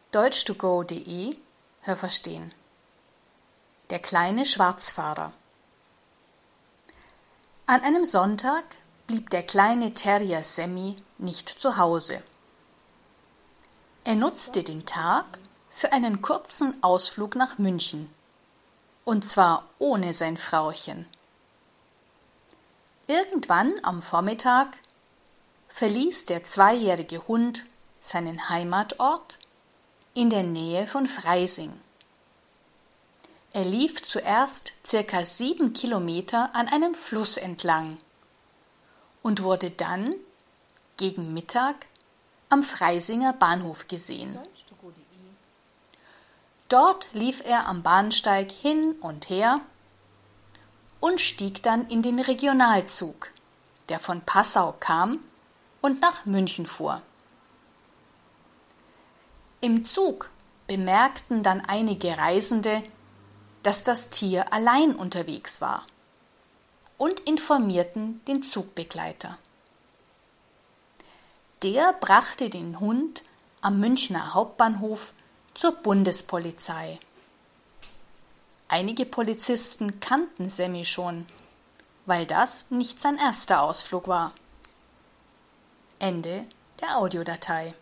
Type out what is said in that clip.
Deutsch2go.de Hörverstehen. Der kleine Schwarzfahrer. An einem Sonntag blieb der kleine Terrier Sammy nicht zu Hause. Er nutzte den Tag für einen kurzen Ausflug nach München. Und zwar ohne sein Frauchen. Irgendwann am Vormittag verließ der 2-jährige Hund seinen Heimatort in der Nähe von Freising. Er lief zuerst ca. 7 Kilometer an einem Fluss entlang und wurde dann gegen Mittag am Freisinger Bahnhof gesehen. Dort lief er am Bahnsteig hin und her und stieg dann in den Regionalzug, der von Passau kam und nach München fuhr. Im Zug bemerkten dann einige Reisende, dass das Tier allein unterwegs war und informierten den Zugbegleiter. Der brachte den Hund am Münchner Hauptbahnhof zur Bundespolizei. Einige Polizisten kannten Sammy schon, weil das nicht sein erster Ausflug war. Ende der Audiodatei.